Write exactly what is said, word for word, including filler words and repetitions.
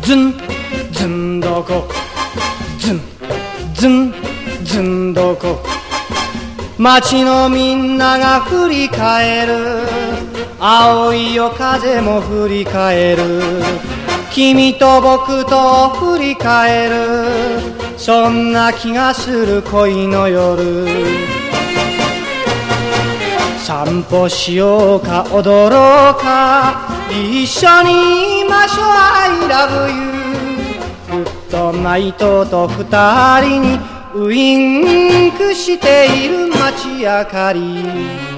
ズンズンどこズンズンズンどこ街のみんなが振り返る青い夜風も振り返る君と僕と振り返るそんな気がする恋の夜散歩しようか踊ろうか一緒にいましょう I love you グッドナイトと二人にウインクしている街明かり